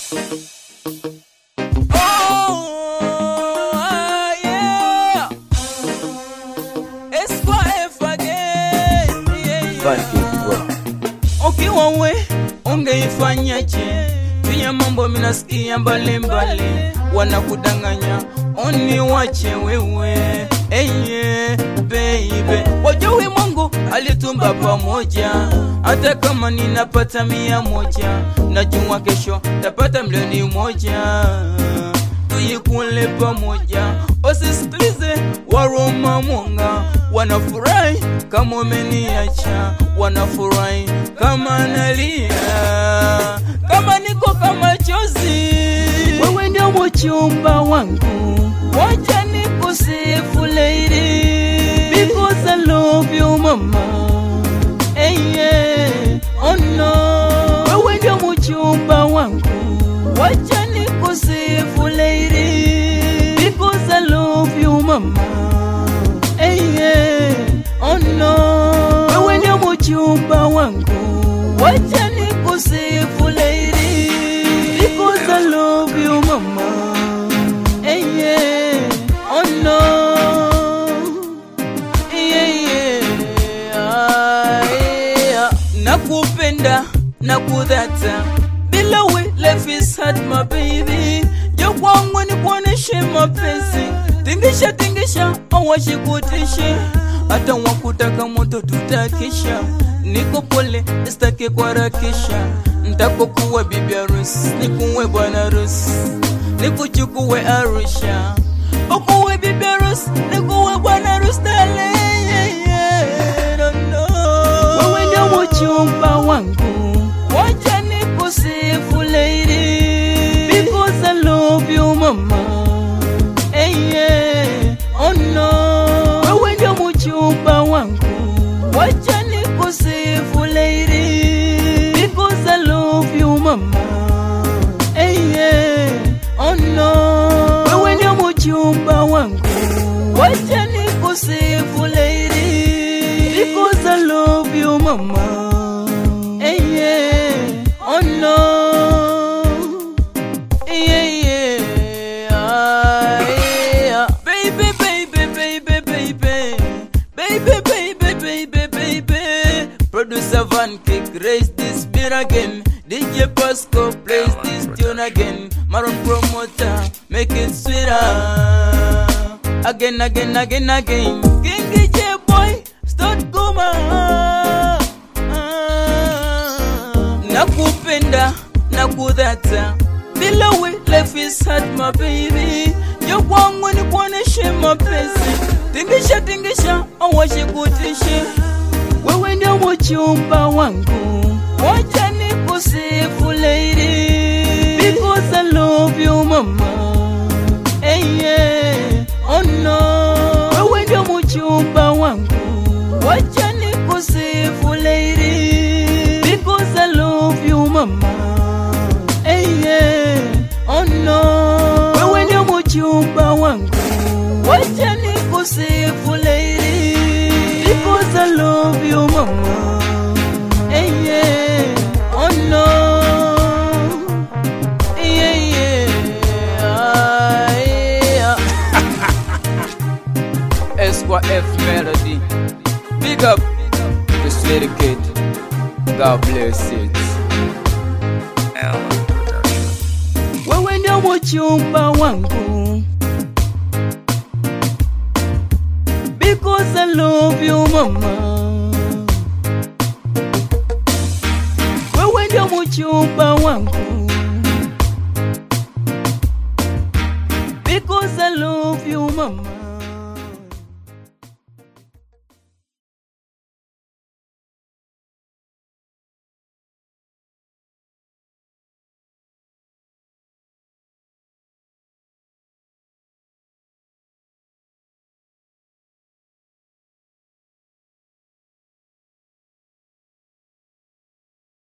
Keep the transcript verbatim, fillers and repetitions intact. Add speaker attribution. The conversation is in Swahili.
Speaker 1: Ukiwa we ungeifanyaje? Pia mambo minasikia mbali mbali, wanakudanganya oni wache wewe. Hey yeah, baby, wajui Mungu alitumba pamoja. Hata kama ninapata mia moja, najua kesho tapata milioni moja. Tuyikule pamoja, usisikilize waroma mwanga. Wanafurahi kama umeniacha, wanafurahi kama nalia, kama niko kama chozi. Wewe ndio mchumba wangu, wacha nikusifu lady, because I love you mama. Hey yeah, oh no. Wewe ndio mchumba wangu, wacha nikusifu lady, because I love you mama. Hey yeah, oh no. Wewe ndio mchumba wangu, wacha nikusifu lady, because I love you mama. Hey yeah, oh no. Yeah yeah, yeah. Nakupenda, nakudhata, bila we life is hard my baby. Jo kwangu ni kuoneshe mapenzi, tingisha tingisha awashi kutishe. Hata wakutaka moto tutakisha, niko pole istake kwa rakisha. Ntakokuwa bibi harusi, nikuwe bwana harusi, nikuchukue Arusha. Ukuwe bibi harusi, nikuwe bwana harusi dale. No no. Wewe ndio mchumba wangu, wacha nikusifu lady, because I love you mama. Hey yeah, oh no. Wewe ndio mchumba wangu, wacha nikusifu lady, because I love you mama. Hey yeah, oh no. Wewe ndio mchumba wangu, wacha nikusifu lady, because I love you mama. Hey yeah, oh no. Yeah yeah, yeah. Baby baby baby baby, baby baby baby baby. Producer Van Kick, raise this beat again. D J Pasco plays this tune again. Maroon promoter, make it sweeter. Again, again, again, again. King D J boy, start goma. Nakupenda, nakudhata, bila we life is hard my baby. Jo kwangu ni kuoneshe mapenzi, tingisha tingisha awashi kutishe. Wewe ndio mchumba wangu, wacha nikusifu lady, because I love you mama. Hey yeah, oh no. Wewe ndio mchumba wangu, wacha nikusifu lady, because I love you mama. Hey yeah, oh no. Wewe ndio mchumba wangu, wacha nikusifu lady, because I love you mama. Hey yeah, oh no. Yeah yeah, yeah. Esqua F Melody, big up the sweet kid, God bless it. Wewe ndio mchumba wangu, because I love you mama. Wewe ndio mchumba wangu,